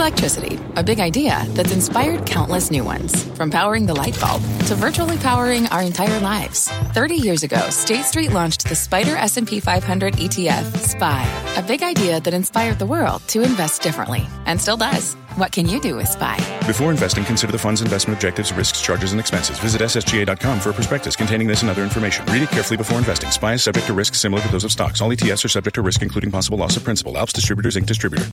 Electricity, a big idea that's inspired countless new ones. From powering the light bulb to virtually powering our entire lives. 30 years ago, State Street launched the SPDR S&P 500 ETF, SPY. A big idea that inspired the world to invest differently. And still does. What can you do with SPY? Before investing, consider the fund's investment objectives, risks, charges, and expenses. Visit ssga.com for a prospectus containing this and other information. Read it carefully before investing. SPY is subject to risks similar to those of stocks. All ETFs are subject to risk, including possible loss of principal. Alps Distributors, Inc. Distributor.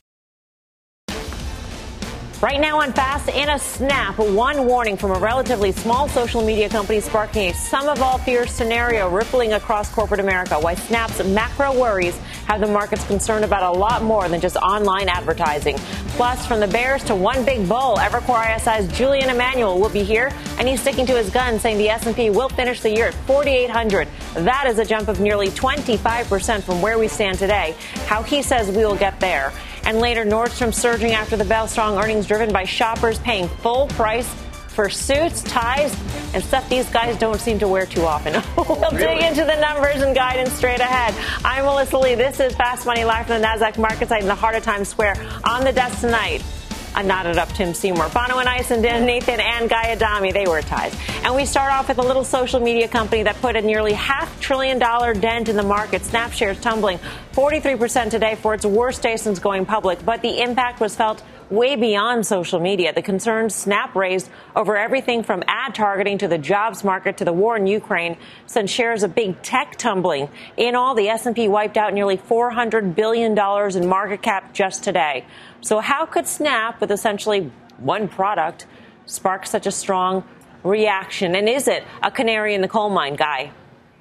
Right now on Fast, in a snap, one warning from a relatively small social media company sparking a sum-of-all-fears scenario rippling across corporate America. Why Snap's macro worries have the markets concerned about a lot more than just online advertising. Plus, from the bears to one big bull, Evercore ISI's Julian Emanuel will be here, and he's sticking to his gun, saying the S&P will finish the year at 4,800. That is a jump of nearly 25% from where we stand today. How he says we will get there. And later, Nordstrom surging after the bell, strong earnings driven by shoppers paying full price for suits, ties, and stuff these guys don't seem to wear too often. We'll dig into the numbers and guidance straight ahead. I'm Melissa Lee. This is Fast Money live from the NASDAQ market site in the heart of Times Square. On the desk tonight, I knotted up Tim Seymour, Bono and Ice, and Nathan and Guy Adami. They were ties. And we start off with a little social media company that put a nearly $500 billion dent in the market. Snap shares tumbling 43% today for its worst day since going public. But the impact was felt way beyond social media. The concerns Snap raised over everything from ad targeting to the jobs market to the war in Ukraine sent shares of big tech tumbling. In all, the S&P wiped out nearly $400 billion in market cap just today. So how could Snap, with essentially one product, spark such a strong reaction? And is it a canary in the coal mine, Guy?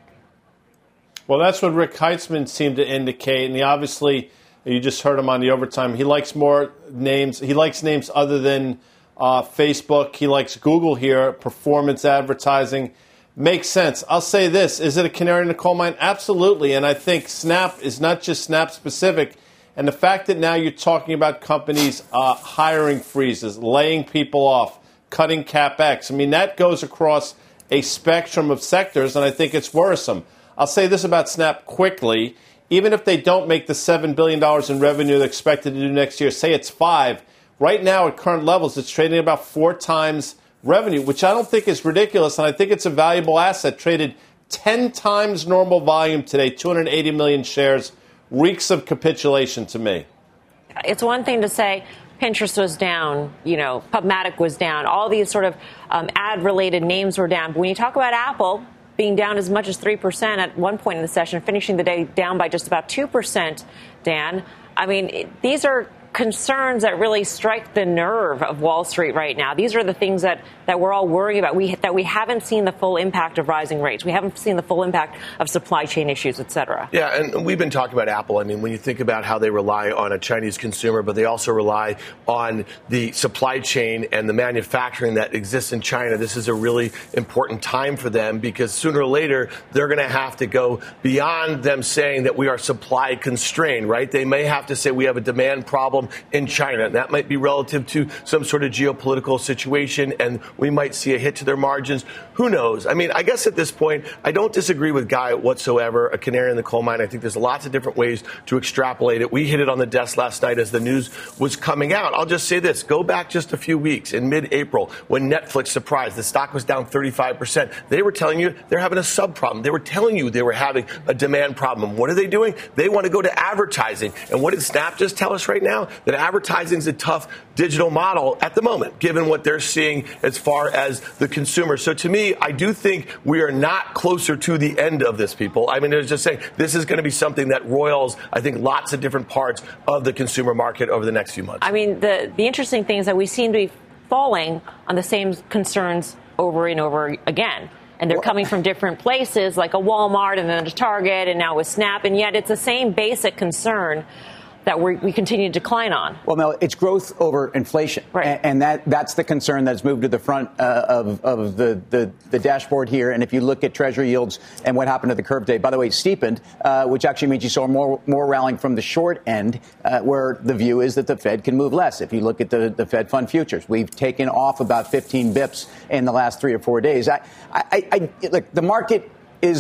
Well, that's what Rick Heitzman seemed to indicate. And he obviously, you just heard him on the overtime, he likes more names. He likes names other than Facebook. He likes Google here, performance advertising. Makes sense. I'll say this. Is it a canary in the coal mine? Absolutely. And I think Snap is not just Snap specific. And the fact that now you're talking about companies hiring freezes, laying people off, cutting CapEx, I mean, that goes across a spectrum of sectors, and I think it's worrisome. I'll say this about Snap quickly. Even if they don't make the $7 billion in revenue they're expected to do next year, say it's $5 billion, right now at current levels, it's trading about 4 times revenue, which I don't think is ridiculous, and I think it's a valuable asset. Traded 10 times normal volume today, 280 million shares. Reeks of capitulation to me. It's one thing to say Pinterest was down, PubMatic was down, all these sort of ad-related names were down. But when you talk about Apple being down as much as 3% at one point in the session, finishing the day down by just about 2%, Dan, I mean, these are concerns that really strike the nerve of Wall Street right now. These are the things that we're all worrying about. That we haven't seen the full impact of rising rates. We haven't seen the full impact of supply chain issues, et cetera. Yeah, and we've been talking about Apple. I mean, when you think about how they rely on a Chinese consumer, but they also rely on the supply chain and the manufacturing that exists in China, this is a really important time for them because sooner or later, they're going to have to go beyond them saying that we are supply constrained, right? They may have to say we have a demand problem in China. That might be relative to some sort of geopolitical situation, and we might see a hit to their margins. Who knows? I mean, I guess at this point, I don't disagree with Guy whatsoever, a canary in the coal mine. I think there's lots of different ways to extrapolate it. We hit it on the desk last night as the news was coming out. I'll just say this. Go back just a few weeks in mid-April when Netflix surprised. The stock was down 35%. They were telling you they're having a sub problem. They were telling you they were having a demand problem. What are they doing? They want to go to advertising. And what did Snap just tell us right now? That advertising is a tough digital model at the moment, given what they're seeing as far as the consumer. So to me, I do think we are not closer to the end of this, people. I mean, it's just saying this is going to be something that roils, I think, lots of different parts of the consumer market over the next few months. I mean, the interesting thing is that we seem to be falling on the same concerns over and over again. And they're coming from different places, like a Walmart and then a Target and now with Snap. And yet it's the same basic concern that we continue to decline on. Well, Mel, it's growth over inflation. Right. And that's the concern that's moved to the front of the dashboard here. And if you look at Treasury yields and what happened to the curve today, by the way, it steepened, which actually means you saw more rallying from the short end, where the view is that the Fed can move less. If you look at the Fed fund futures, we've taken off about 15 bips in the last 3 or 4 days. Look, the market is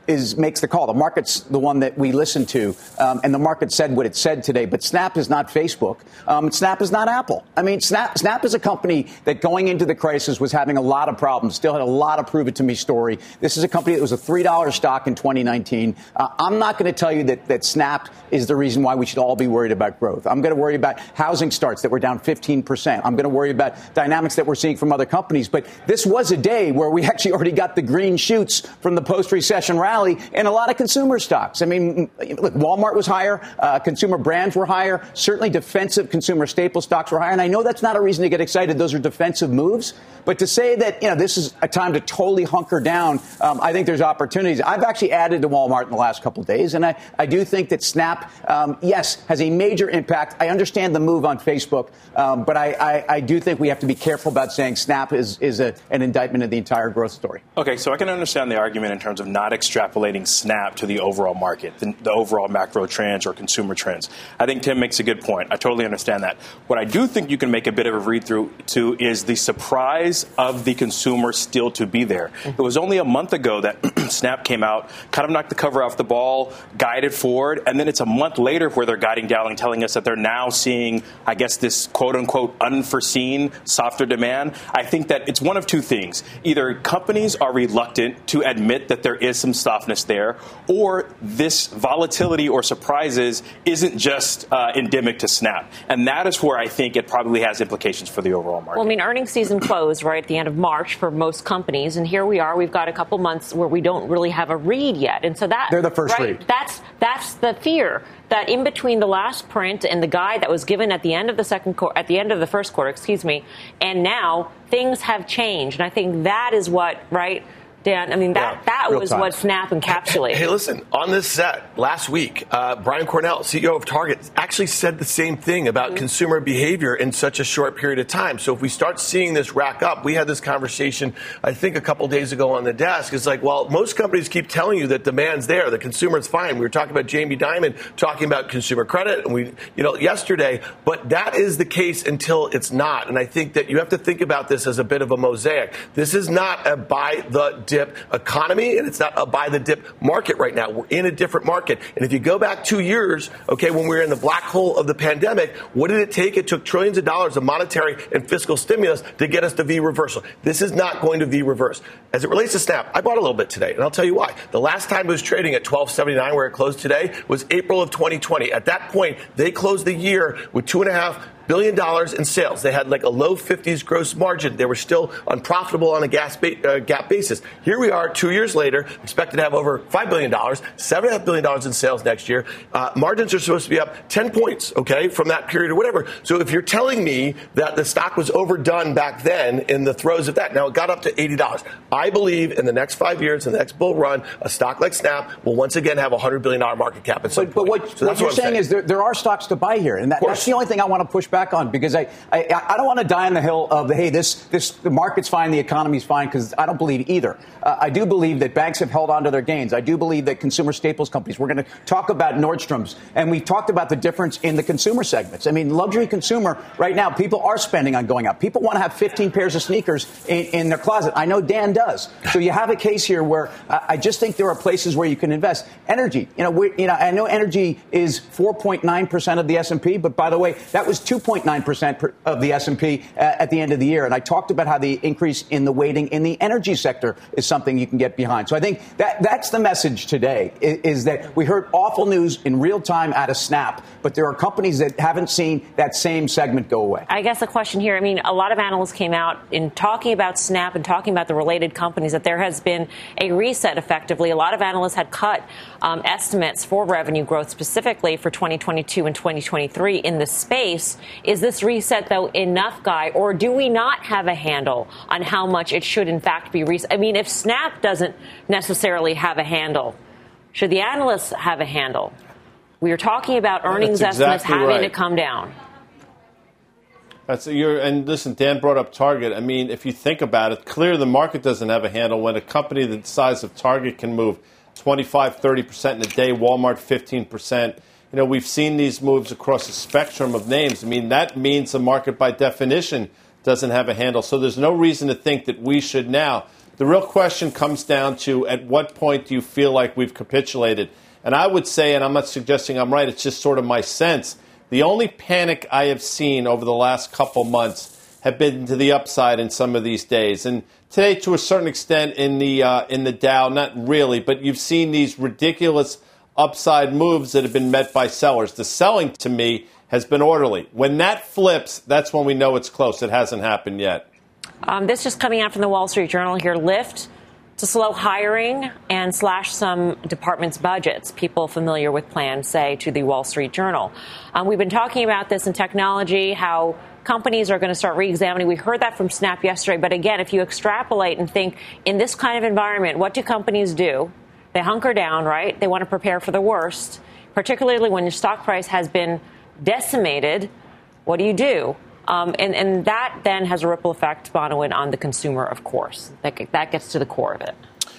makes the call. The market's the one that we listen to, and the market said what it said today. But Snap is not Facebook. Snap is not Apple. I mean, Snap is a company that going into the crisis was having a lot of problems, still had a lot of prove it to me story. This is a company that was a $3 stock in 2019. I'm not going to tell you that Snap is the reason why we should all be worried about growth. I'm going to worry about housing starts that were down 15%. I'm going to worry about dynamics that we're seeing from other companies. But this was a day where we actually already got the green shoots from the post-recession rally in a lot of consumer stocks. I mean, look, Walmart was higher. Consumer brands were higher. Certainly defensive consumer staple stocks were higher. And I know that's not a reason to get excited. Those are defensive moves. But to say that, this is a time to totally hunker down, I think there's opportunities. I've actually added to Walmart in the last couple of days. And I do think that Snap, yes, has a major impact. I understand the move on Facebook. But I do think we have to be careful about saying Snap is an indictment of the entire growth story. Okay, so I can understand the argument in terms of not extrapolating Snap to the overall market, the overall macro trends or consumer trends. I think Tim makes a good point. I totally understand that. What I do think you can make a bit of a read-through to is the surprise of the consumer still to be there. It was only a month ago that Snap came out, kind of knocked the cover off the ball, guided forward, and then it's a month later where they're guiding down and telling us that they're now seeing, I guess, this quote-unquote unforeseen softer demand. I think that it's one of two things. Either companies are reluctant to admit that there is some softness there, or this volatility or surprises isn't just endemic to Snap. And that is where I think it probably has implications for the overall market. Well, I mean, earnings season closed right at the end of March for most companies. And here we are. We've got a couple months where we don't really have a read yet. And so they're the first read. That's the fear. That in between the last print and the guide that was given at the end of the first quarter, and now things have changed. And I think that is what, right, Dan? I mean, that was what Snap encapsulated. Hey, listen, on this set last week, Brian Cornell, CEO of Target, actually said the same thing about consumer behavior in such a short period of time. So if we start seeing this rack up, we had this conversation, I think, a couple days ago on the desk. It's like, well, most companies keep telling you that demand's there. The consumer's fine. We were talking about Jamie Dimon talking about consumer credit and yesterday, but that is the case until it's not. And I think that you have to think about this as a bit of a mosaic. This is not a buy the dip economy, and it's not a buy the dip market right now. We're in a different market. And if you go back 2 years, when we were in the black hole of the pandemic, what did it take? It took trillions of dollars of monetary and fiscal stimulus to get us to V reversal. This is not going to V reverse. As it relates to Snap, I bought a little bit today, and I'll tell you why. The last time it was trading at $12.79, where it closed today, was April of 2020. At that point, they closed the year with $2.5 billion in sales. They had like a low 50s gross margin. They were still unprofitable on a GAAP basis. Here we are 2 years later, expected to have over $5 billion, $7.5 billion in sales next year. Margins are supposed to be up 10 points, from that period or whatever. So if you're telling me that the stock was overdone back then in the throes of that, now it got up to $80. I believe in the next 5 years, in the next bull run, a stock like Snap will once again have a $100 billion market cap at some point. But what you're saying is there are stocks to buy here. And that's the only thing I want to push back on, because I don't want to die on the hill of, hey, the market's fine, the economy's fine, because I don't believe either. I do believe that banks have held on to their gains. I do believe that consumer staples companies, we're going to talk about Nordstrom's, and we've talked about the difference in the consumer segments. I mean, luxury consumer right now, people are spending on going out. People want to have 15 pairs of sneakers in their closet. I know Dan does. So you have a case here where I just think there are places where you can invest. Energy, I know energy is 4.9% of the S&P, but by the way, that was 2.9% of the S&P at the end of the year. And I talked about how the increase in the weighting in the energy sector is something you can get behind. So I think that's the message today, is that we heard awful news in real time out of Snap, but there are companies that haven't seen that same segment go away. I guess the question here, a lot of analysts came out in talking about Snap and talking about the related companies, that there has been a reset effectively. A lot of analysts had cut estimates for revenue growth specifically for 2022 and 2023 in the space. Is this reset, though, enough, Guy, or do we not have a handle on how much it should, in fact, be reset? If Snap doesn't necessarily have a handle, should the analysts have a handle? We are talking about earnings estimates having to come down. And listen, Dan brought up Target. If you think about it, clearly the market doesn't have a handle when a company the size of Target can move 25, 30% in a day, Walmart 15%. We've seen these moves across a spectrum of names. That means the market by definition doesn't have a handle. So there's no reason to think that we should now The real question comes down to at what point do you feel like we've capitulated? And I would say, and I'm not suggesting I'm right, it's just sort of my sense, the only panic I have seen over the last couple months have been to the upside in some of these days. And today, to a certain extent, in the Dow, not really, but you've seen these ridiculous upside moves that have been met by sellers. The selling, to me, has been orderly. When that flips, that's when we know it's close. It hasn't happened yet. This just coming out from the Wall Street Journal here. Lyft to slow hiring and slash some departments' budgets. People familiar with plans say to the Wall Street Journal. We've been talking about this in technology, how companies are going to start re-examining. We heard that from Snap yesterday. But again, if you extrapolate and think in this kind of environment, what do companies do? They hunker down, right? They want to prepare for the worst, particularly when your stock price has been decimated. What do? And that then has a ripple effect, Bonawyn, on the consumer, of course. That gets to the core of it.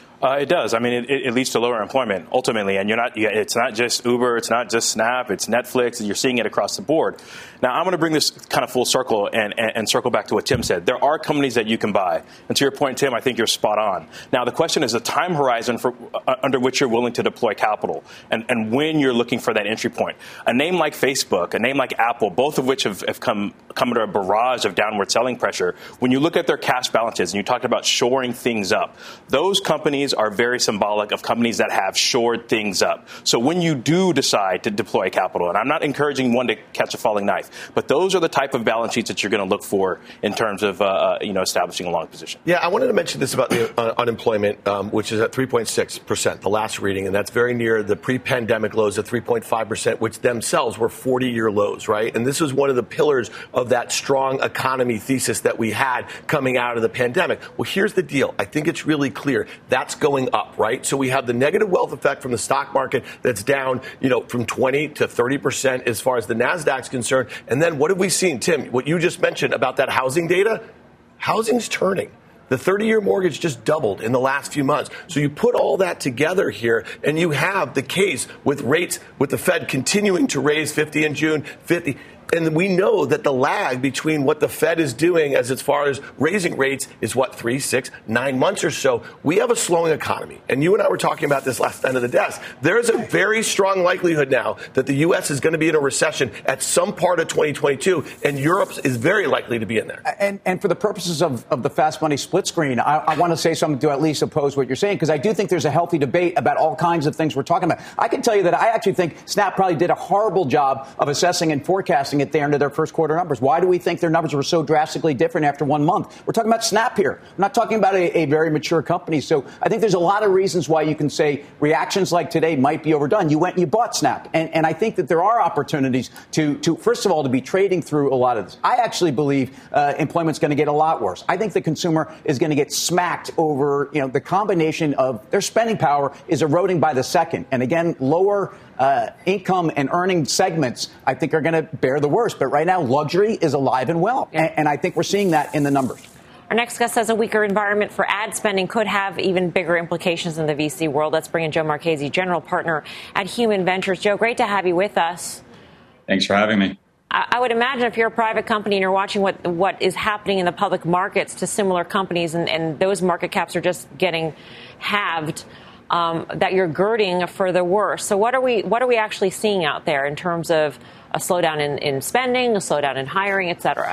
It does. I mean, it leads to lower employment ultimately, and it's not just Uber, it's not just Snap, it's Netflix, and you're seeing it across the board. Now, I'm going to bring this kind of full circle and circle back to what Tim said. There are companies that you can buy, and to your point, Tim, I think you're spot on. Now, the question is the time horizon for under which you're willing to deploy capital, and when you're looking for that entry point. A name like Facebook, a name like Apple, both of which have come under a barrage of downward selling pressure. When you look at their cash balances, and you talked about shoring things up, those companies are very symbolic of companies that have shored things up. So when you do decide to deploy capital, and I'm not encouraging one to catch a falling knife, but those are the type of balance sheets that you're going to look for in terms of establishing a long position. Yeah, I wanted to mention this about the unemployment, which is at 3.6%, the last reading, and that's very near the pre-pandemic lows of 3.5%, which themselves were 40-year lows, right? And this was one of the pillars of that strong economy thesis that we had coming out of the pandemic. Well, here's the deal. I think it's really clear. That's going up, right? So we have the negative wealth effect from the stock market that's down, from 20 to 30% as far as the NASDAQ's concerned. And then what have we seen, Tim, what you just mentioned about that housing data? Housing's turning. The 30-year mortgage just doubled in the last few months. So you put all that together here, and you have the case with rates, with the Fed continuing to raise 50 in June, 50. And we know that the lag between what the Fed is doing as far as raising rates is 3, 6, 9 months or so. We have a slowing economy. And you and I were talking about this last night at the desk. There is a very strong likelihood now that the U.S. is going to be in a recession at some part of 2022, and Europe is very likely to be in there. And for the purposes of the fast money split screen, I want to say something to at least oppose what you're saying, because I do think there's a healthy debate about all kinds of things we're talking about. I can tell you that I actually think Snap probably did a horrible job of assessing and forecasting at the end of their first quarter numbers. Why do we think their numbers were so drastically different after 1 month? We're talking about Snap here. I'm not talking about a very mature company. So I think there's a lot of reasons why you can say reactions like today might be overdone. You went and you bought Snap. And I think that there are opportunities to first of all, to be trading through a lot of this. I actually believe employment's going to get a lot worse. I think the consumer is going to get smacked over, the combination of their spending power is eroding by the second. And again, lower income and earning segments, I think, are going to bear the worst. But right now, luxury is alive and well. Yeah. And I think we're seeing that in the numbers. Our next guest says a weaker environment for ad spending could have even bigger implications in the VC world. Let's bring in Joe Marchese, general partner at Human Ventures. Joe, great to have you with us. Thanks for having me. I would imagine if you're a private company and you're watching what is happening in the public markets to similar companies and those market caps are just getting halved, that you're girding for the worst. So what are we actually seeing out there in terms of a slowdown in spending, a slowdown in hiring, et cetera?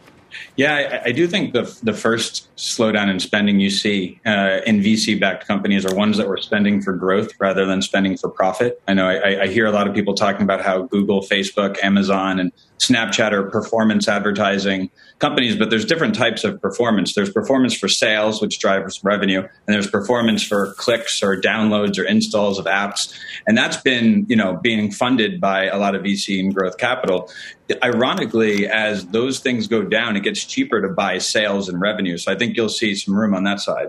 Yeah, I do think the first slowdown in spending you see in VC-backed companies are ones that were spending for growth rather than spending for profit. I know I hear a lot of people talking about how Google, Facebook, Amazon, and Snapchat are performance advertising companies, but there's different types of performance. There's performance for sales, which drives revenue, and there's performance for clicks or downloads or installs of apps. And that's been, being funded by a lot of VC and growth capital. Ironically, as those things go down, it gets cheaper to buy sales and revenue. So I think you'll see some room on that side.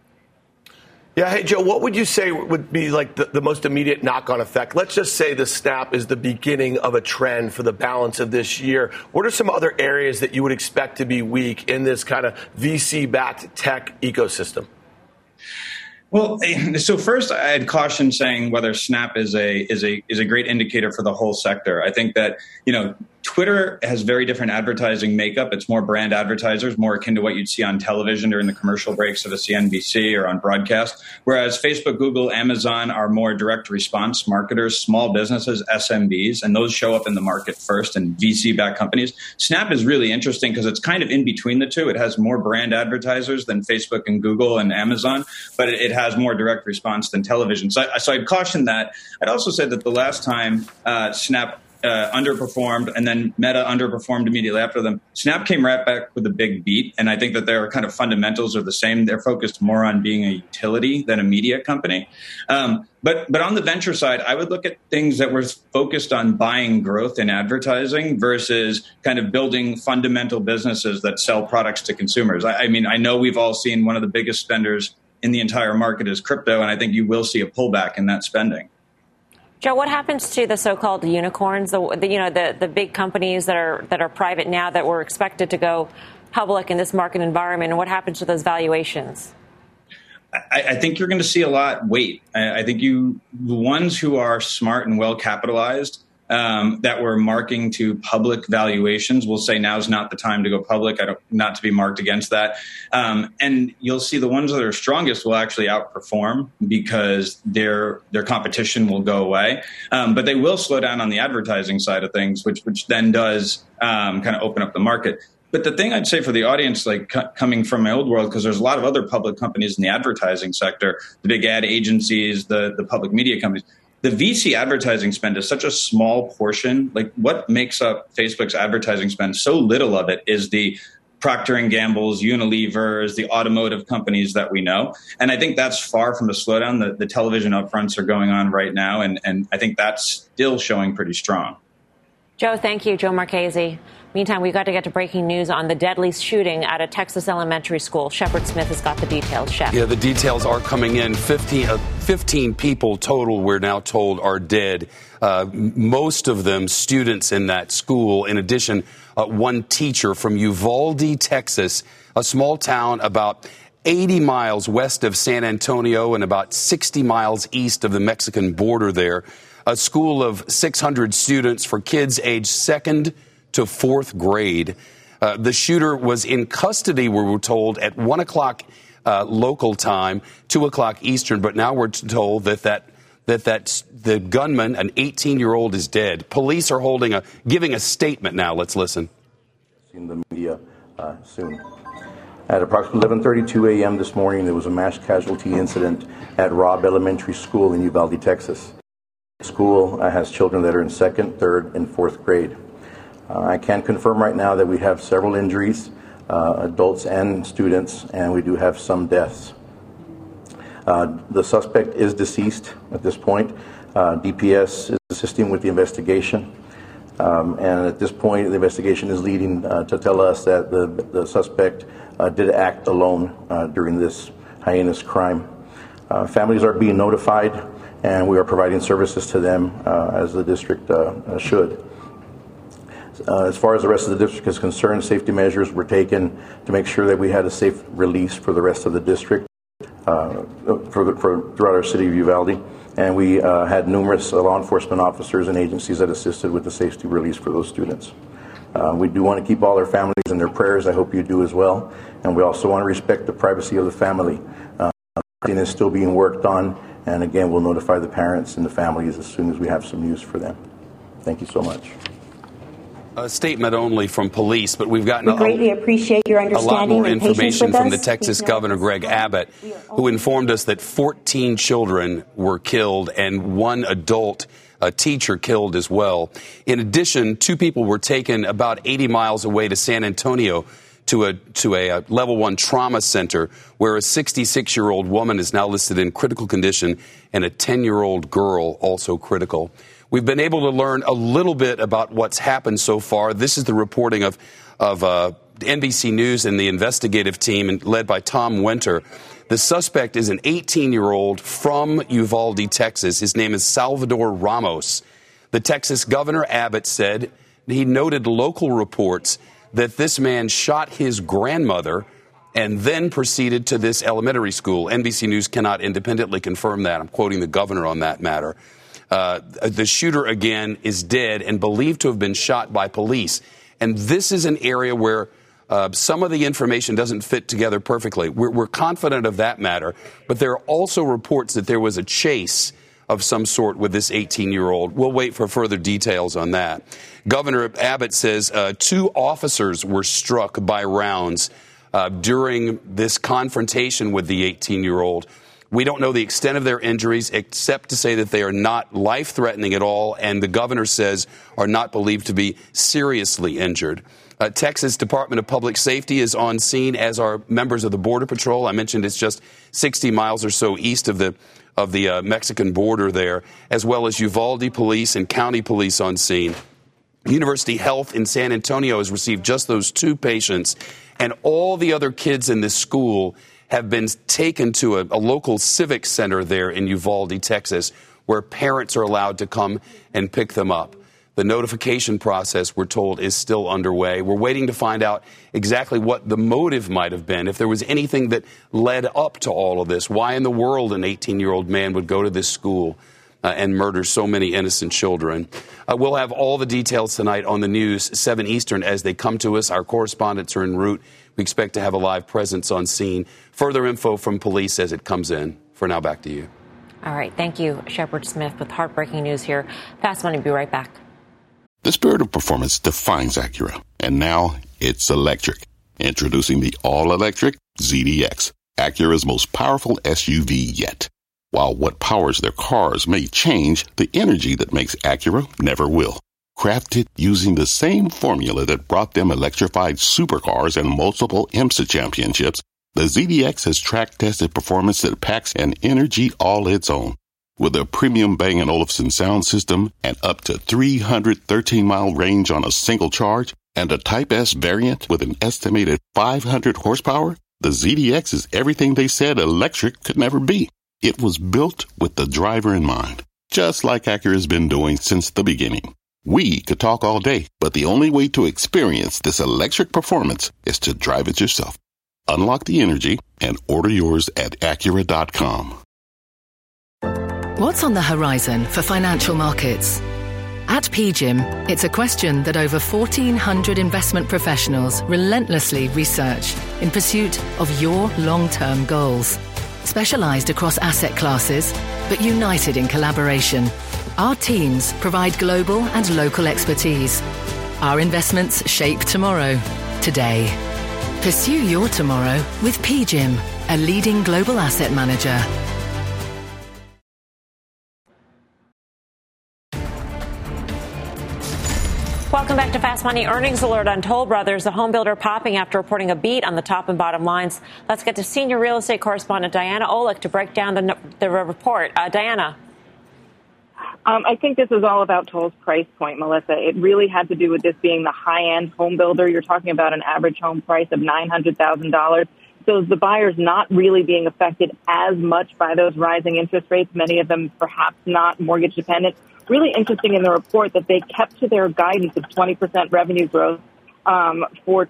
Yeah. Hey, Joe, what would you say would be like the most immediate knock-on effect? Let's just say the Snap is the beginning of a trend for the balance of this year. What are some other areas that you would expect to be weak in this kind of VC-backed tech ecosystem? Well, so first, I'd caution saying whether Snap is a great indicator for the whole sector. I think that, Twitter has very different advertising makeup. It's more brand advertisers, more akin to what you'd see on television during the commercial breaks of a CNBC or on broadcast. Whereas Facebook, Google, Amazon are more direct response marketers, small businesses, SMBs, and those show up in the market first, and VC-backed companies. Snap is really interesting because it's kind of in between the two. It has more brand advertisers than Facebook and Google and Amazon, but it has more direct response than television. So I'd caution that. I'd also say that the last time Snap underperformed and then Meta underperformed immediately after them, Snap came right back with a big beat. And I think that their kind of fundamentals are the same. They're focused more on being a utility than a media company. But on the venture side, I would look at things that were focused on buying growth in advertising versus kind of building fundamental businesses that sell products to consumers. I mean, I know we've all seen one of the biggest spenders in the entire market is crypto, and I think you will see a pullback in that spending. Joe, what happens to the so-called unicorns, the big companies that are private now that were expected to go public in this market environment, and what happens to those valuations? I think you're going to see a lot wait. I think the ones who are smart and well capitalized that were marking to public valuations will say now's not the time to go public, not to be marked against that. And you'll see the ones that are strongest will actually outperform because their competition will go away. But they will slow down on the advertising side of things, which then does kind of open up the market. But the thing I'd say for the audience, like coming from my old world, because there's a lot of other public companies in the advertising sector, the big ad agencies, the public media companies, the VC advertising spend is such a small portion. Like what makes up Facebook's advertising spend, so little of it is the Procter & Gamble's, Unilever's, the automotive companies that we know. And I think that's far from a slowdown. The television upfronts are going on right now, and I think that's still showing pretty strong. Joe, thank you. Joe Marchese. Meantime, we've got to get to breaking news on the deadly shooting at a Texas elementary school. Shepard Smith has got the details. Shep. Yeah, the details are coming in. 15 people total, we're now told, are dead. Most of them students in that school. In addition, one teacher from Uvalde, Texas, a small town about 80 miles west of San Antonio and about 60 miles east of the Mexican border there. A school of 600 students for kids aged 2nd to 4th grade. The shooter was in custody, we were told, at 1 o'clock local time, 2 o'clock Eastern. But now we're told that the gunman, an 18-year-old, is dead. Police are giving a statement now. Let's listen. In the media soon. At approximately 11:32 a.m. this morning, there was a mass casualty incident at Robb Elementary School in Uvalde, Texas. The school has children that are in 2nd, 3rd, and 4th grade. I can confirm right now that we have several injuries, adults and students, and we do have some deaths. The suspect is deceased at this point. DPS is assisting with the investigation. And at this point, the investigation is leading to tell us that the suspect did act alone during this heinous crime. Families are being notified, and we are providing services to them as the district should. As far as the rest of the district is concerned, safety measures were taken to make sure that we had a safe release for the rest of the district throughout our city of Uvalde. And we had numerous law enforcement officers and agencies that assisted with the safety release for those students. We do want to keep all our families in their prayers. I hope you do as well. And we also want to respect the privacy of the family. Everything is still being worked on. And again, we'll notify the parents and the families as soon as we have some news for them. Thank you so much. A statement only from police, but we've gotten greatly appreciate your understanding a lot more and information with from us. the Texas Governor Greg Abbott, who informed us that 14 children were killed and one adult, a teacher, killed as well. In addition, 2 people were taken about 80 miles away to San Antonio to a level 1 trauma center, where a 66-year-old woman is now listed in critical condition and a 10-year-old girl also critical. We've been able to learn a little bit about what's happened so far. This is the reporting of NBC News and the investigative team led by Tom Winter. The suspect is an 18-year-old from Uvalde, Texas. His name is Salvador Ramos. The Texas Governor Abbott said he noted local reports that this man shot his grandmother and then proceeded to this elementary school. NBC News cannot independently confirm that. I'm quoting the governor on that matter. The shooter, again, is dead and believed to have been shot by police. And this is an area where some of the information doesn't fit together perfectly. We're confident of that matter. But there are also reports that there was a chase of some sort with this 18-year-old. We'll wait for further details on that. Governor Abbott says 2 officers were struck by rounds during this confrontation with the 18-year-old. We don't know the extent of their injuries, except to say that they are not life-threatening at all, and the governor says are not believed to be seriously injured. Texas Department of Public Safety is on scene, as are members of the Border Patrol. I mentioned it's just 60 miles or so east of the Mexican border there, as well as Uvalde Police and County Police on scene. University Health in San Antonio has received just those 2 patients, and all the other kids in this school have been taken to a local civic center there in Uvalde, Texas, where parents are allowed to come and pick them up. The notification process, we're told, is still underway. We're waiting to find out exactly what the motive might have been, if there was anything that led up to all of this. Why in the world an 18-year-old man would go to this school and murder so many innocent children. We'll have all the details tonight on the news, 7 Eastern, as they come to us. Our correspondents are en route. We expect to have a live presence on scene. Further info from police as it comes in. For now, back to you. All right. Thank you, Shepard Smith, with heartbreaking news here. Fast Money, be right back. The spirit of performance defines Acura, and now it's electric. Introducing the all-electric ZDX, Acura's most powerful SUV yet. While what powers their cars may change, the energy that makes Acura never will. Crafted using the same formula that brought them electrified supercars and multiple IMSA championships, the ZDX has track-tested performance that packs an energy all its own. With a premium Bang & Olufsen sound system and up to 313-mile range on a single charge, and a Type S variant with an estimated 500 horsepower, the ZDX is everything they said electric could never be. It was built with the driver in mind, just like Acura's been doing since the beginning. We could talk all day, but the only way to experience this electric performance is to drive it yourself. Unlock the energy and order yours at Acura.com. What's on the horizon for financial markets? At PGIM, it's a question that over 1,400 investment professionals relentlessly research in pursuit of your long-term goals. Specialized across asset classes, but united in collaboration, our teams provide global and local expertise. Our investments shape tomorrow, today. Pursue your tomorrow with PGIM, a leading global asset manager. Welcome back to Fast Money. Earnings alert on Toll Brothers, the home builder popping after reporting a beat on the top and bottom lines. Let's get to senior real estate correspondent Diana Olick to break down the report. Diana. I think this is all about Toll's price point, Melissa. It really had to do with this being the high-end home builder. You're talking about an average home price of $900,000. So the buyers not really being affected as much by those rising interest rates, many of them perhaps not mortgage dependent. Really interesting in the report that they kept to their guidance of 20% revenue growth for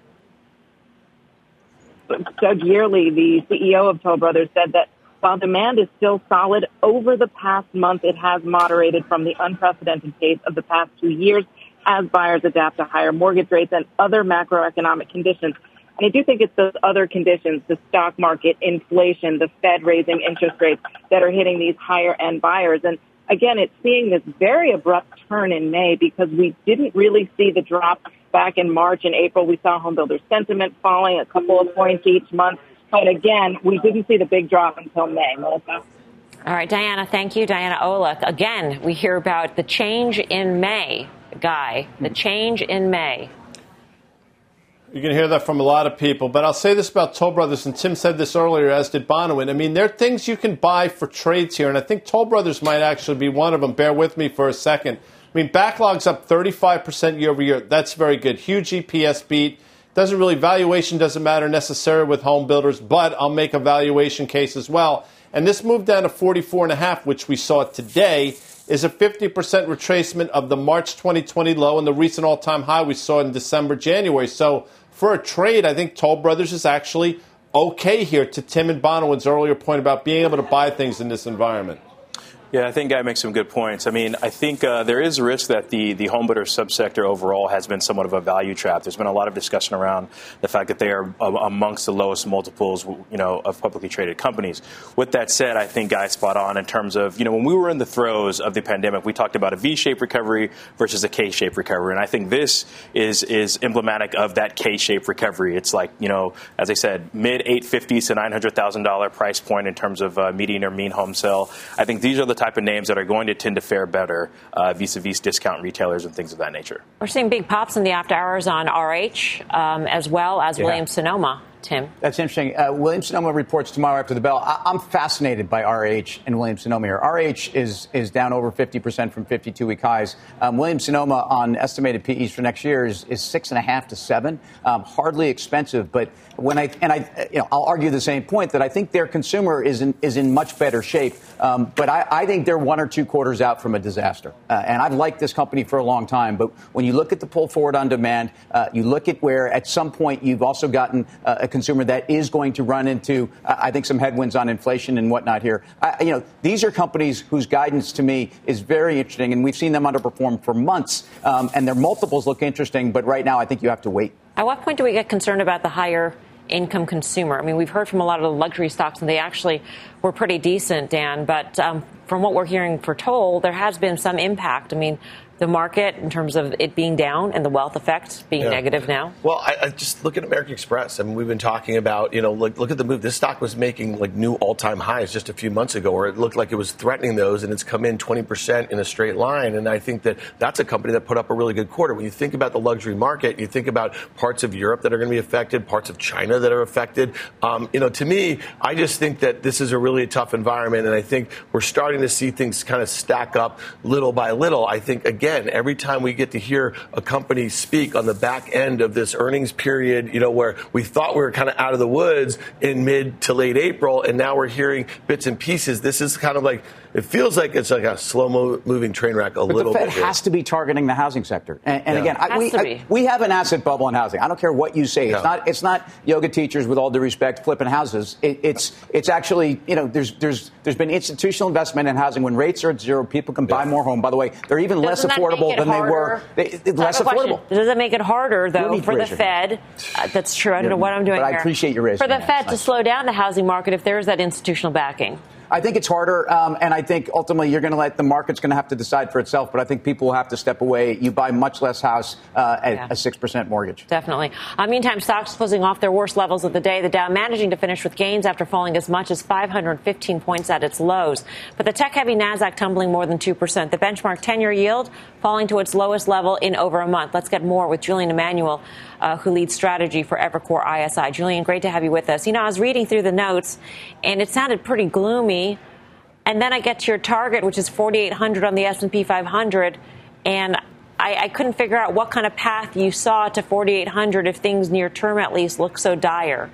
Doug Yearley, the CEO of Toll Brothers, said that while demand is still solid, over the past month it has moderated from the unprecedented pace of the past 2 years as buyers adapt to higher mortgage rates and other macroeconomic conditions. And I do think it's those other conditions, the stock market, inflation, the Fed raising interest rates, that are hitting these higher-end buyers. And again, it's seeing this very abrupt turn in May because we didn't really see the drop back in March and April. We saw home builder sentiment falling a couple of points each month. But again, we didn't see the big drop until May, Melissa. All right, Diana, thank you. Diana Olick. Again, we hear about the change in May, Guy, the change in May. You're going to hear that from a lot of people. But I'll say this about Toll Brothers, and Tim said this earlier, as did Bonawyn. I mean, there are things you can buy for trades here, and I think Toll Brothers might actually be one of them. Bear with me for a second. I mean, backlog's up 35% year over year. That's very good. Huge EPS beat. Valuation doesn't matter necessarily with home builders, but I'll make a valuation case as well. And this move down to 44.5, which we saw today, is a 50% retracement of the March 2020 low and the recent all-time high we saw in December, January. So for a trade, I think Toll Brothers is actually okay here, to Tim and Bonawyn's earlier point about being able to buy things in this environment. Yeah, I think Guy makes some good points. I mean, I think there is a risk that the home builder subsector overall has been somewhat of a value trap. There's been a lot of discussion around the fact that they are amongst the lowest multiples, of publicly traded companies. With that said, I think Guy's spot on in terms of, when we were in the throes of the pandemic, we talked about a V-shaped recovery versus a K-shaped recovery. And I think this is emblematic of that K-shaped recovery. It's like, as I said, mid $850,000 to $900,000 price point in terms of median or mean home sale. I think these are the type of names that are going to tend to fare better vis-a-vis discount retailers and things of that nature. We're seeing big pops in the after hours on RH as well as Williams-Sonoma. Tim. That's interesting. Williams-Sonoma reports tomorrow after the bell. I'm fascinated by RH and Williams-Sonoma here. RH is down over 50% from 52-week highs. Williams-Sonoma on estimated PEs for next year is 6.5 to 7. Hardly expensive, but I'll argue the same point that I think their consumer is in much better shape. But I think they're 1 or 2 quarters out from a disaster. And I've liked this company for a long time. But when you look at the pull forward on demand, you look at where at some point you've also gotten a consumer that is going to run into, I think, some headwinds on inflation and whatnot here. These are companies whose guidance to me is very interesting, and we've seen them underperform for months, and their multiples look interesting. But right now, I think you have to wait. At what point do we get concerned about the higher income consumer? I mean, we've heard from a lot of the luxury stocks, and they actually were pretty decent, Dan. But from what we're hearing for Toll, there has been some impact. I mean, the market in terms of it being down and the wealth effect being negative now? Well, I just look at American Express. I mean, we've been talking about, look at the move. This stock was making new all-time highs just a few months ago, or it looked like it was threatening those, and it's come in 20% in a straight line. And I think that's a company that put up a really good quarter. When you think about the luxury market, you think about parts of Europe that are going to be affected, parts of China that are affected. To me, I just think that this is a really tough environment, and I think we're starting to see things kind of stack up little by little. I think, again, every time we get to hear a company speak on the back end of this earnings period, where we thought we were kind of out of the woods in mid to late April, and now we're hearing bits and pieces, this is kind of like, it feels like it's like a slow-moving train wreck little bit. But the Fed has to be targeting the housing sector. And again, we have an asset bubble in housing. I don't care what you say. It's not yoga teachers, with all due respect, flipping houses. It's actually, there's been institutional investment in housing. When rates are at zero, people can buy more home. By the way, they're even less affordable than they were. Less affordable. Does it make it harder, though, for the Fed? That's true. I don't know what I'm doing here. But I appreciate your raising for the Fed to slow down the housing market if there is that institutional backing. I think it's harder, and I think ultimately you're going to let the market's going to have to decide for itself. But I think people will have to step away. You buy much less house at a 6% mortgage. Definitely. Meantime, stocks closing off their worst levels of the day. The Dow managing to finish with gains after falling as much as 515 points at its lows. But the tech-heavy Nasdaq tumbling more than 2%. The benchmark 10-year yield falling to its lowest level in over a month. Let's get more with Julian Emanuel, who leads strategy for Evercore ISI. Julian, great to have you with us. I was reading through the notes, and it sounded pretty gloomy. And then I get to your target, which is 4,800 on the S&P 500, and I couldn't figure out what kind of path you saw to 4,800 if things near term at least look so dire.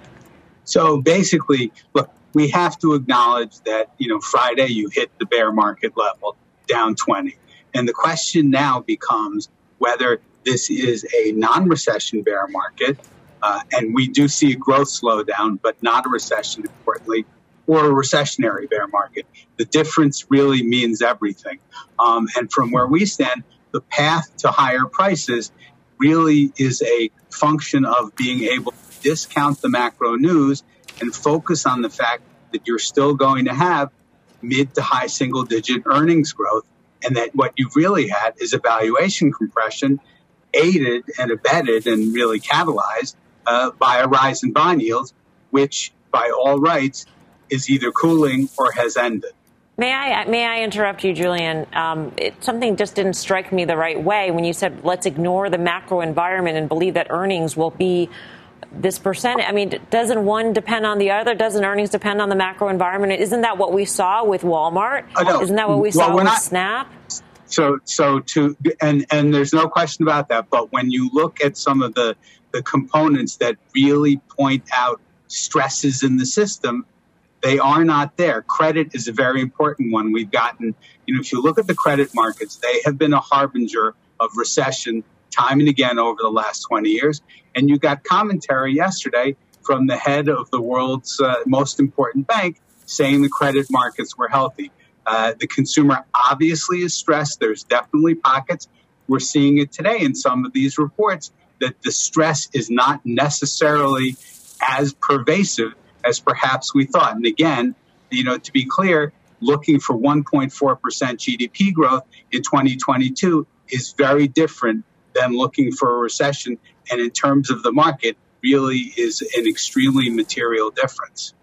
So basically, look, we have to acknowledge that, Friday you hit the bear market level, down 20. And the question now becomes whether this is a non-recession bear market, and we do see a growth slowdown, but not a recession, importantly, or a recessionary bear market. The difference really means everything. And from where we stand, the path to higher prices really is a function of being able to discount the macro news and focus on the fact that you're still going to have mid to high single-digit earnings growth, and that what you've really had is a valuation compression aided and abetted and really catalyzed by a rise in bond yields, which by all rights is either cooling or has ended. May I interrupt you, Julian? Something just didn't strike me the right way when you said let's ignore the macro environment and believe that earnings will be this percent. I mean, doesn't one depend on the other? Doesn't earnings depend on the macro environment? Isn't that what we saw with Walmart? Isn't that what we saw with Snap? And there's no question about that. But when you look at some of the components that really point out stresses in the system, they are not there. Credit is a very important one. We've gotten, if you look at the credit markets, they have been a harbinger of recession time and again over the last 20 years. And you got commentary yesterday from the head of the world's most important bank saying the credit markets were healthy. The consumer obviously is stressed. There's definitely pockets. We're seeing it today in some of these reports that the stress is not necessarily as pervasive as perhaps we thought. And again, to be clear, looking for 1.4% GDP growth in 2022 is very different than looking for a recession. And in terms of the market, really is an extremely material difference.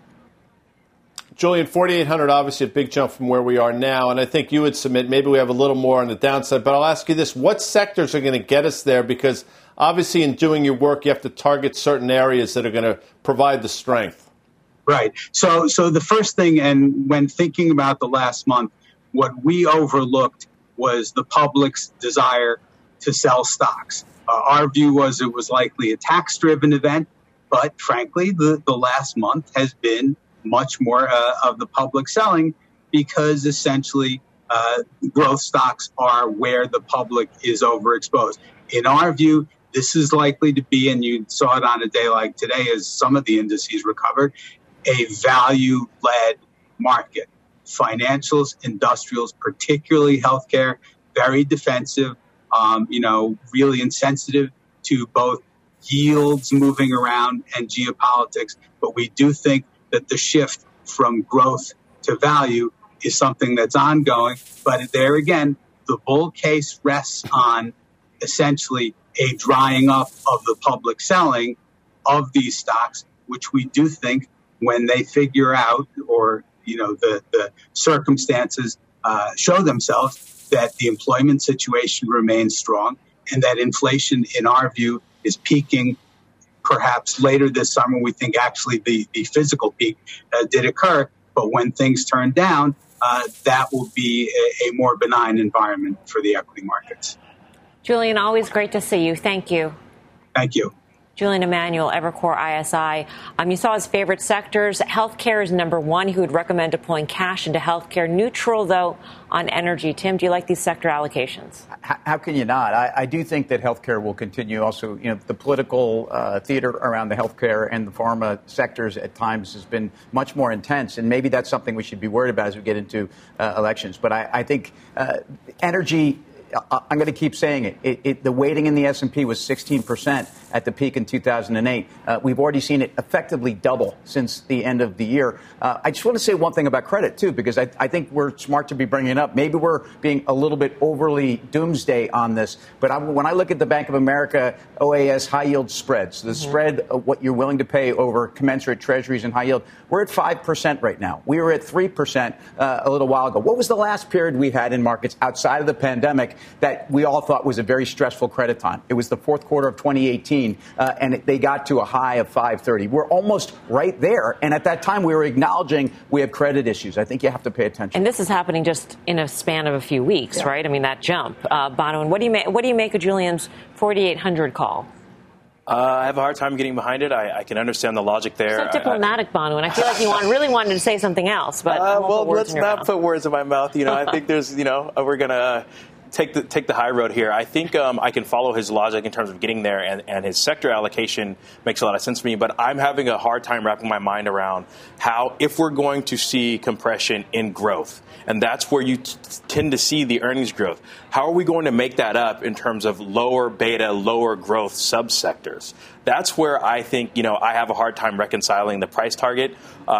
Julian, 4,800, obviously a big jump from where we are now. And I think you would submit maybe we have a little more on the downside. But I'll ask you this. What sectors are going to get us there? Because obviously in doing your work, you have to target certain areas that are going to provide the strength. Right. So the first thing, and when thinking about the last month, what we overlooked was the public's desire to sell stocks. Our view was it was likely a tax-driven event. But frankly, the last month has been much more of the public selling because essentially growth stocks are where the public is overexposed. In our view, this is likely to be, and you saw it on a day like today as some of the indices recovered, a value-led market. Financials, industrials, particularly healthcare, very defensive, really insensitive to both yields moving around and geopolitics. But we do think that the shift from growth to value is something that's ongoing. But there again, the bull case rests on essentially a drying up of the public selling of these stocks, which we do think when they figure out or, the circumstances show themselves that the employment situation remains strong and that inflation, in our view, is peaking perhaps later this summer. We think actually the physical peak did occur, but when things turn down, that will be a more benign environment for the equity markets. Julian, always great to see you. Thank you. Thank you. Julian Emanuel, Evercore ISI. You saw his favorite sectors. Healthcare is number one. He would recommend deploying cash into healthcare. Neutral, though, on energy. Tim, do you like these sector allocations? How can you not? I do think that healthcare will continue. Also, the political theater around the healthcare and the pharma sectors at times has been much more intense. And maybe that's something we should be worried about as we get into elections. But I think energy, I'm going to keep saying it. The weighting in the S&P was 16% at the peak in 2008. We've already seen it effectively double since the end of the year. I just want to say one thing about credit, too, because I think we're smart to be bringing it up. Maybe we're being a little bit overly doomsday on this. But when I look at the Bank of America OAS high yield spreads, the spread of what you're willing to pay over commensurate treasuries and high yield, we're at 5% right now. We were at 3% a little while ago. What was the last period we had in markets outside of the pandemic that we all thought was a very stressful credit time? It was the fourth quarter of 2018, and they got to a high of 530. We're almost right there. And at that time, we were acknowledging we have credit issues. I think you have to pay attention. And this is happening just in a span of a few weeks, right? I mean, that jump. Bonawyn, what do you make of Julian's 4,800 call? I have a hard time getting behind it. I can understand the logic there. So diplomatic, Bonawyn. I feel like you really wanted to say something else, but let's not put words in my mouth. I think there's, we're gonna take the high road here. I think I can follow his logic in terms of getting there, and his sector allocation makes a lot of sense to me. But I'm having a hard time wrapping my mind around how, if we're going to see compression in growth, and that's where you tend to see the earnings growth, how are we going to make that up in terms of lower beta, lower growth subsectors? That's where I think, I have a hard time reconciling the price target.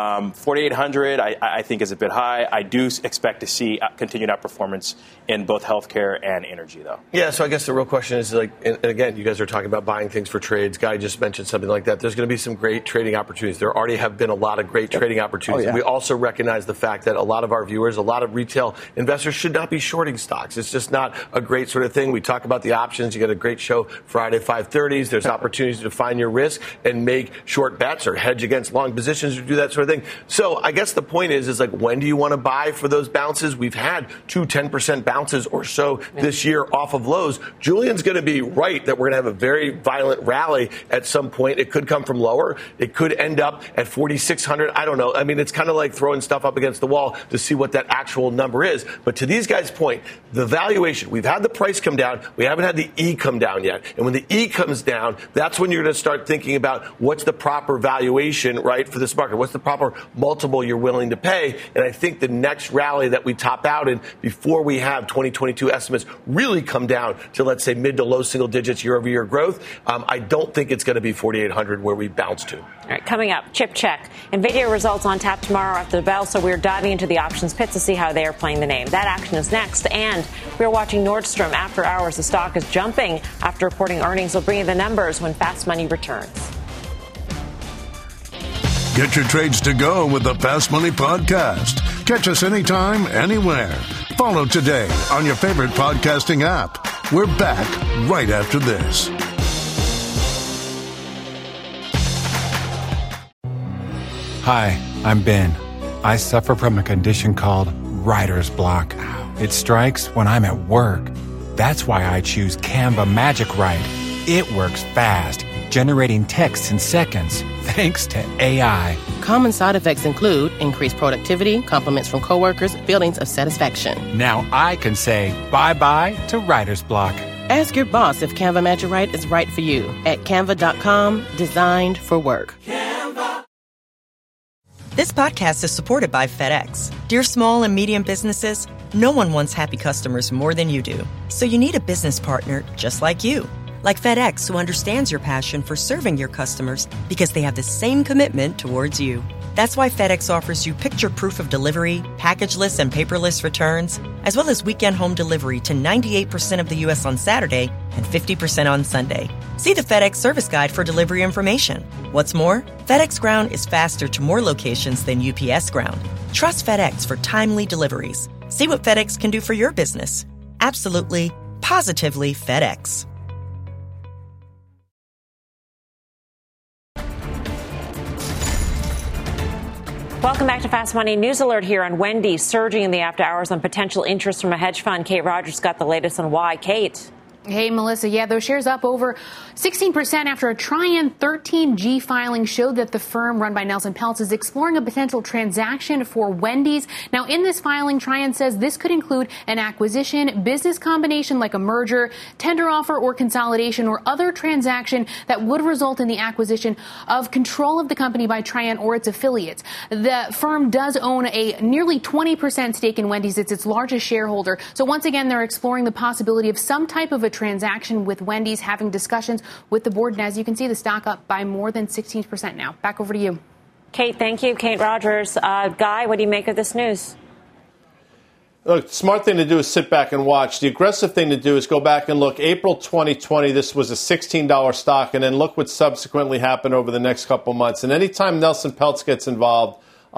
4,800, I think, is a bit high. I do expect to see continued outperformance in both healthcare and energy, though. Yeah, so I guess the real question is, and again, you guys are talking about buying things for trades. Guy just mentioned something like that. There's going to be some great trading opportunities. There already have been a lot of great trading opportunities. We also recognize the fact that a lot of our viewers, a lot of retail investors should not be shorting stocks. It's just not a great sort of thing. We talk about the options. You get a great show Friday, 5:30s. There's opportunities to define your risk and make short bets or hedge against long positions or do that sort of thing. So I guess the point is like, when do you want to buy for those bounces? We've had 2 10% bounces or so this year off of lows. Julian's going to be right that we're going to have a very violent rally at some point. It could come from lower. It could end up at 4,600. I don't know. I mean, it's kind of like throwing stuff up against the wall to see what that actual number is. But to these guys' point, the valuation, we've had the price come down. We haven't had the E come down yet. And when the E comes down, that's when you're you're going to start thinking about what's the proper valuation, right, for this market. What's the proper multiple you're willing to pay? And I think the next rally that we top out in before we have 2022 estimates really come down to, let's say, mid to low single digits year-over-year growth, I don't think it's going to be 4,800 where we bounce to. All right, coming up, chip check. NVIDIA results on tap tomorrow after the bell, so we're diving into the options pit to see how they are playing the name. That action is next. And we're watching Nordstrom after hours. The stock is jumping after reporting earnings. We'll bring you the numbers when Fast Money returns. Get your trades to go with the Fast Money Podcast. Catch us anytime, anywhere. Follow today on your favorite podcasting app. We're back right after this. Hi, I'm Ben. I suffer from a condition called writer's block. It strikes when I'm at work. That's why I choose Canva Magic Write. It works fast, generating texts in seconds, thanks to AI. Common side effects include increased productivity, compliments from coworkers, feelings of satisfaction. Now I can say bye-bye to writer's block. Ask your boss if Canva Magic Write is right for you at canva.com, designed for work. Canva. This podcast is supported by FedEx. Dear small and medium businesses, no one wants happy customers more than you do. So you need a business partner just like you. Like FedEx, who understands your passion for serving your customers because they have the same commitment towards you. That's why FedEx offers you picture proof of delivery, packageless and paperless returns, as well as weekend home delivery to 98% of the U.S. on Saturday and 50% on Sunday. See the FedEx service guide for delivery information. What's more, FedEx Ground is faster to more locations than UPS Ground. Trust FedEx for timely deliveries. See what FedEx can do for your business. Absolutely, positively FedEx. Welcome back to Fast Money. News alert here on Wendy's surging in the after hours on potential interest from a hedge fund. Kate Rogers got the latest on why. Kate. Hey, Melissa. Yeah, those shares up over 16% after a Trian 13G filing showed that the firm run by Nelson Peltz is exploring a potential transaction for Wendy's. Now, in this filing, Trian says this could include an acquisition, business combination like a merger, tender offer or consolidation, or other transaction that would result in the acquisition of control of the company by Trian or its affiliates. The firm does own a nearly 20% stake in Wendy's. It's its largest shareholder. So once again, they're exploring the possibility of some type of a transaction with Wendy's, having discussions with the board. And as you can see, the stock up by more than 16% now. Back over to you. Kate, thank you. Kate Rogers. Guy, what do you make of this news? Look, the smart thing to do is sit back and watch. The aggressive thing to do is go back and look. April 2020, this was a $16 stock, and then look what subsequently happened over the next couple months. And anytime Nelson Peltz gets involved,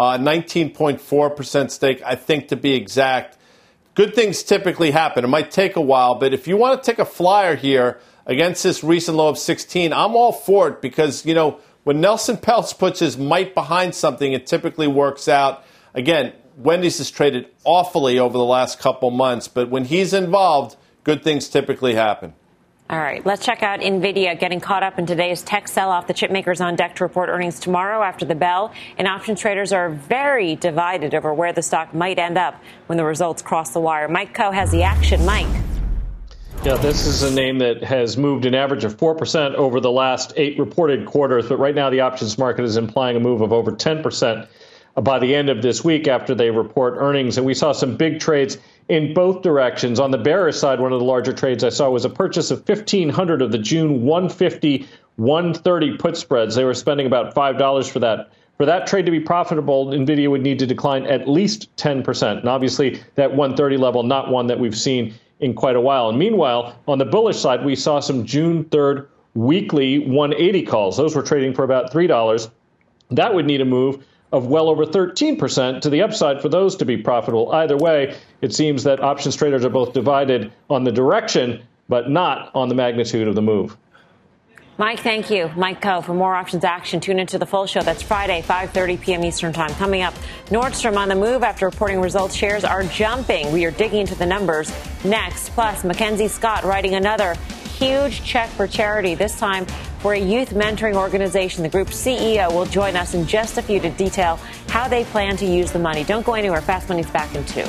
19.4% stake, I think to be exact. Good things typically happen. It might take a while, but if you want to take a flyer here against this recent low of 16, I'm all for it because, you know, when Nelson Peltz puts his might behind something, it typically works out. Again, Wendy's has traded awfully over the last couple months, but when he's involved, good things typically happen. All right, let's check out NVIDIA getting caught up in today's tech sell-off. The chip maker's on deck to report earnings tomorrow after the bell, and options traders are very divided over where the stock might end up when the results cross the wire. Mike Coe has the action. Mike. Yeah, this is a name that has moved an average of 4% over the last 8 reported quarters, but right now the options market is implying a move of over 10% by the end of this week after they report earnings. And we saw some big trades in both directions. On the bearish side, one of the larger trades I saw was a purchase of 1,500 of the June 150, 130 put spreads. They were spending about $5 for that. For that trade to be profitable, NVIDIA would need to decline at least 10%. And obviously, that 130 level, not one that we've seen in quite a while. And meanwhile, on the bullish side, we saw some June 3rd weekly 180 calls. Those were trading for about $3. That would need a move of well over 13% to the upside for those to be profitable. Either way, it seems that options traders are both divided on the direction, but not on the magnitude of the move. Mike, thank you. Mike Coe. For more options action, tune into the full show. That's Friday, 5:30 p.m. Eastern Time. Coming up, Nordstrom on the move after reporting results. Shares are jumping. We are digging into the numbers next. Plus, Mackenzie Scott writing another huge check for charity, this time for a youth mentoring organization. The group's CEO will join us in just a few to detail how they plan to use the money. Don't go anywhere. Fast Money's back in 2.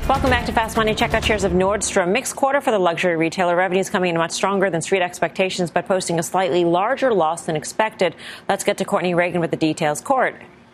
Welcome back to Fast Money. Check out shares of Nordstrom. Mixed quarter for the luxury retailer. Revenues coming in much stronger than street expectations, but posting a slightly larger loss than expected. Let's get to Courtney Reagan with the details. Court.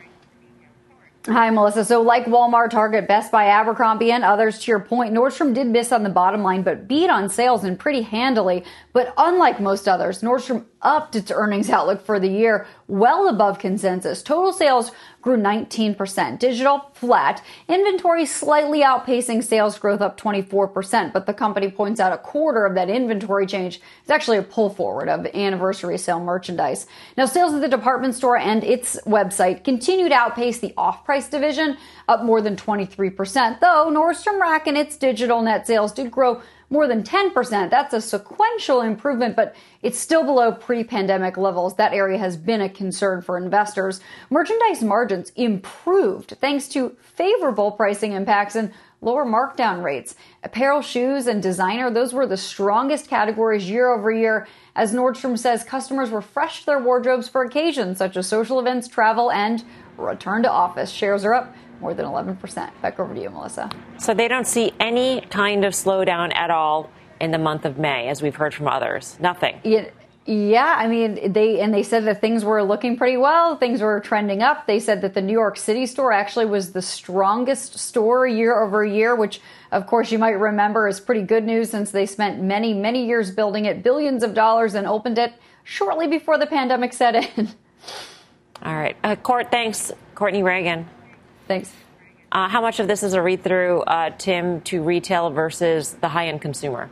Hi, Melissa. So like Walmart, Target, Best Buy, Abercrombie, and others, to your point, Nordstrom did miss on the bottom line, but beat on sales and pretty handily. But unlike most others, Nordstrom upped its earnings outlook for the year well above consensus. Total sales grew 19%. Digital, flat. Inventory slightly outpacing sales growth, up 24%. But the company points out a quarter of that inventory change is actually a pull forward of anniversary sale merchandise. Now, sales at the department store and its website continue to outpace the off-price division, up more than 23%. Though Nordstrom Rack and its digital net sales did grow more than 10%. That's a sequential improvement, but it's still below pre-pandemic levels. That area has been a concern for investors. Merchandise margins improved thanks to favorable pricing impacts and lower markdown rates. Apparel, shoes, and designer, those were the strongest categories year over year. As Nordstrom says, customers refreshed their wardrobes for occasions such as social events, travel, and return to office. Shares are up more than 11%. Back over to you, Melissa. So they don't see any kind of slowdown at all in the month of May, as we've heard from others. Nothing. Yeah, I mean, they said that things were looking pretty well. Things were trending up. They said that the New York City store actually was the strongest store year over year, which, of course, you might remember is pretty good news since they spent many, many years building it, billions of dollars, and opened it shortly before the pandemic set in. All right. Court, thanks. Courtney Reagan. Thanks. How much of this is a read-through, Tim, to retail versus the high-end consumer?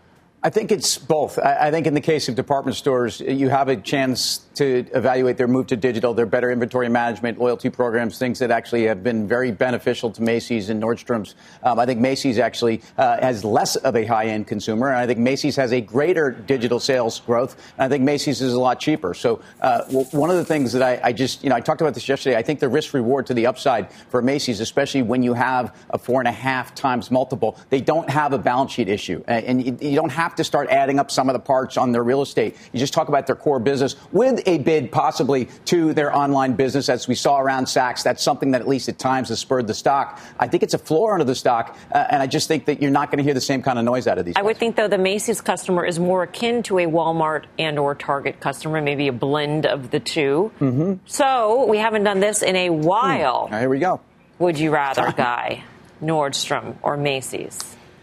I think it's both. I think in the case of department stores, you have a chance to evaluate their move to digital, their better inventory management, loyalty programs, things that actually have been very beneficial to Macy's and Nordstrom's. I think Macy's actually has less of a high-end consumer, and I think Macy's has a greater digital sales growth, and I think Macy's is a lot cheaper. So one of the things that I talked about this yesterday, I think the risk-reward to the upside for Macy's, especially when you have a 4.5 times multiple, they don't have a balance sheet issue, and you don't have to start adding up some of the parts on their real estate. You just talk about their core business with a bid possibly to their online business, as we saw around Saks. That's something that at least at times has spurred the stock. I think it's a floor under the stock, and I just think that you're not going to hear the same kind of noise out of these guys. I would think, though, the Macy's customer is more akin to a Walmart and or Target customer, maybe a blend of the two. Mm-hmm. So we haven't done this in a while. Here we go. Would you rather, Guy, Nordstrom or Macy's?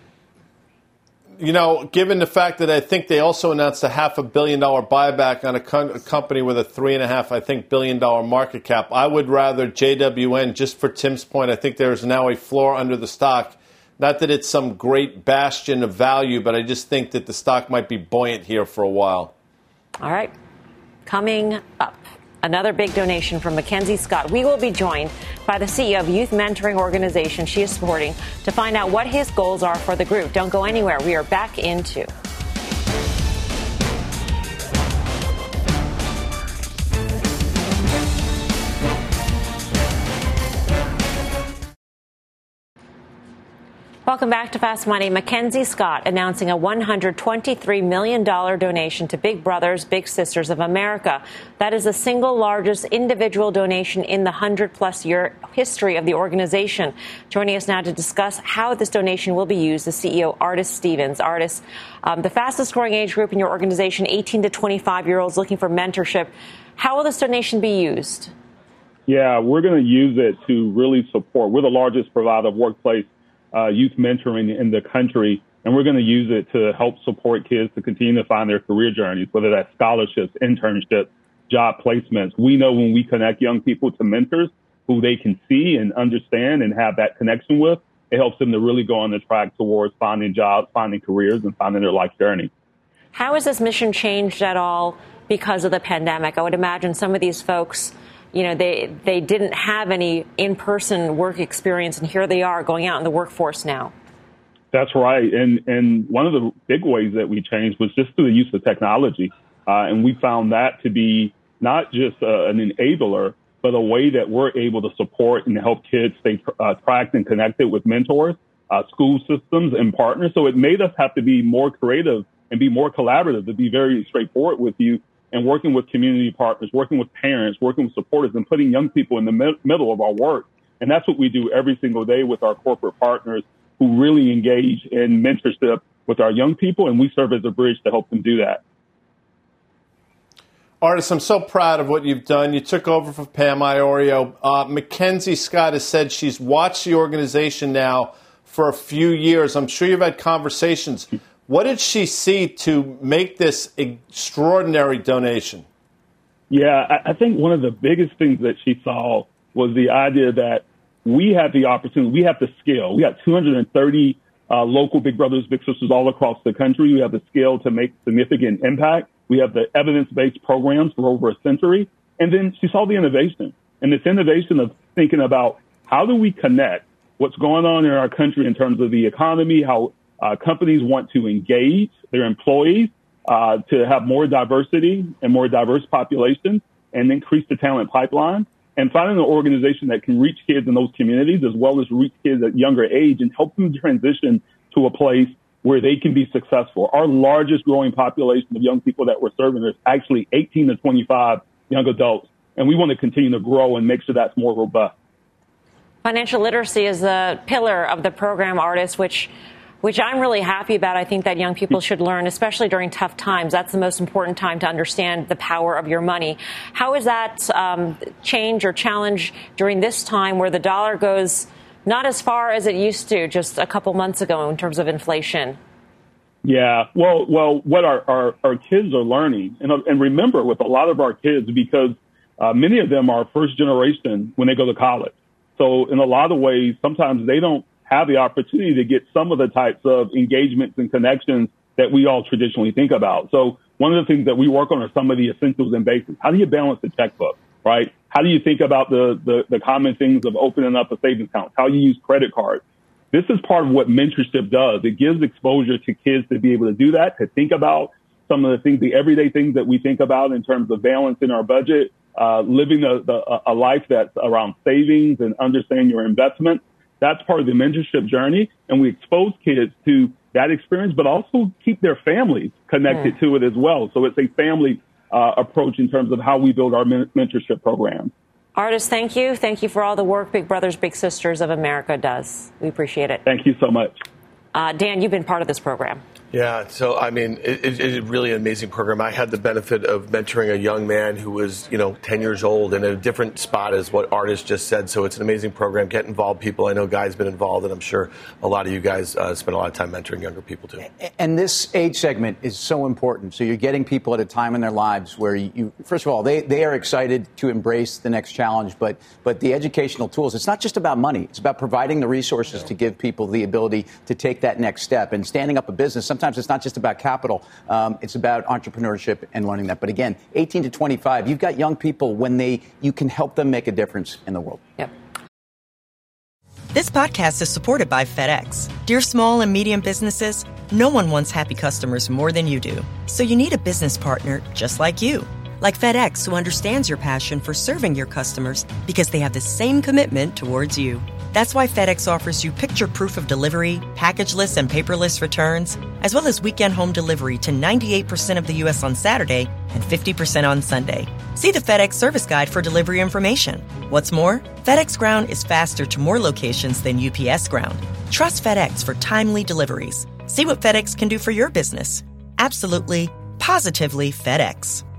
You know, given the fact that I think they also announced a $500 million buyback on a company with a $3.5 billion market cap, I would rather JWN, just for Tim's point. I think there is now a floor under the stock. Not that it's some great bastion of value, but I just think that the stock might be buoyant here for a while. All right. Coming up, another big donation from Mackenzie Scott. We will be joined by the CEO of youth mentoring organization she is supporting to find out what his goals are for the group. Don't go anywhere. We are back in 2. Welcome back to Fast Money. Mackenzie Scott announcing a $123 million donation to Big Brothers Big Sisters of America. That is the single largest individual donation in the 100-plus year history of the organization. Joining us now to discuss how this donation will be used, the CEO, Artis Stevens. Artis, the fastest growing age group in your organization, 18 to 25-year-olds looking for mentorship. How will this donation be used? Yeah, we're going to use it to really support. We're the largest provider of workplace youth mentoring in the country, and we're going to use it to help support kids to continue to find their career journeys, whether that's scholarships, internships, job placements. We know when we connect young people to mentors who they can see and understand and have that connection with, it helps them to really go on the track towards finding jobs, finding careers, and finding their life journey. How has this mission changed at all because of the pandemic? I would imagine some of these folks, you know, they didn't have any in-person work experience, and here they are going out in the workforce now. That's right. And one of the big ways that we changed was just through the use of technology. And we found that to be not just an enabler, but a way that we're able to support and help kids stay tracked and connected with mentors, school systems, and partners. So it made us have to be more creative and be more collaborative, to be very straightforward with you, and working with community partners, working with parents, working with supporters, and putting young people in the middle of our work. And that's what we do every single day with our corporate partners, who really engage in mentorship with our young people, and we serve as a bridge to help them do that. Artis, I'm so proud of what you've done. You took over for Pam Iorio. Mackenzie Scott has said she's watched the organization now for a few years. I'm sure you've had conversations. What did she see to make this extraordinary donation? Yeah, I think one of the biggest things that she saw was the idea that we have the opportunity, we have the skill. We got 230 local Big Brothers, Big Sisters all across the country. We have the skill to make significant impact. We have the evidence-based programs for over a century. And then she saw the innovation, and this innovation of thinking about how do we connect what's going on in our country in terms of the economy, how companies want to engage their employees to have more diversity and more diverse populations and increase the talent pipeline, and finding an organization that can reach kids in those communities as well as reach kids at younger age and help them transition to a place where they can be successful. Our largest growing population of young people that we're serving is actually 18 to 25 young adults, and we want to continue to grow and make sure that's more robust. Financial literacy is a pillar of the program, Artis, which I'm really happy about. I think that young people should learn, especially during tough times. That's the most important time to understand the power of your money. How is that change or challenge during this time where the dollar goes not as far as it used to just a couple months ago in terms of inflation? Yeah, well, what our kids are learning, and remember with a lot of our kids, because many of them are first generation when they go to college. So in a lot of ways, sometimes they don't have the opportunity to get some of the types of engagements and connections that we all traditionally think about. So one of the things that we work on are some of the essentials and basics. How do you balance the checkbook, right? How do you think about the common things of opening up a savings account? How you use credit cards? This is part of what mentorship does. It gives exposure to kids to be able to do that, to think about some of the things, the everyday things that we think about in terms of balancing our budget, living a life that's around savings and understanding your investments. That's part of the mentorship journey. And we expose kids to that experience, but also keep their families connected to it as well. So it's a family approach in terms of how we build our mentorship program. Artis, thank you. Thank you for all the work Big Brothers Big Sisters of America does. We appreciate it. Thank you so much. Dan, you've been part of this program. Yeah, so I mean, it's really an amazing program. I had the benefit of mentoring a young man who was, 10 years old in a different spot as what Artis just said. So it's an amazing program. Get involved, people. I know Guy's been involved, and I'm sure a lot of you guys spend a lot of time mentoring younger people too. And this age segment is so important. So you're getting people at a time in their lives where you first of all, they are excited to embrace the next challenge, but the educational tools, it's not just about money. It's about providing the resources to give people the ability to take that next step and standing up a business. Sometimes it's not just about capital. It's about entrepreneurship and learning that. But again, 18 to 25, you've got young people you can help them make a difference in the world. Yep. This podcast is supported by FedEx. Dear small and medium businesses, no one wants happy customers more than you do. So you need a business partner just like you. Like FedEx, who understands your passion for serving your customers because they have the same commitment towards you. That's why FedEx offers you picture proof of delivery, packageless and paperless returns, as well as weekend home delivery to 98% of the U.S. on Saturday and 50% on Sunday. See the FedEx service guide for delivery information. What's more, FedEx Ground is faster to more locations than UPS Ground. Trust FedEx for timely deliveries. See what FedEx can do for your business. Absolutely, positively FedEx.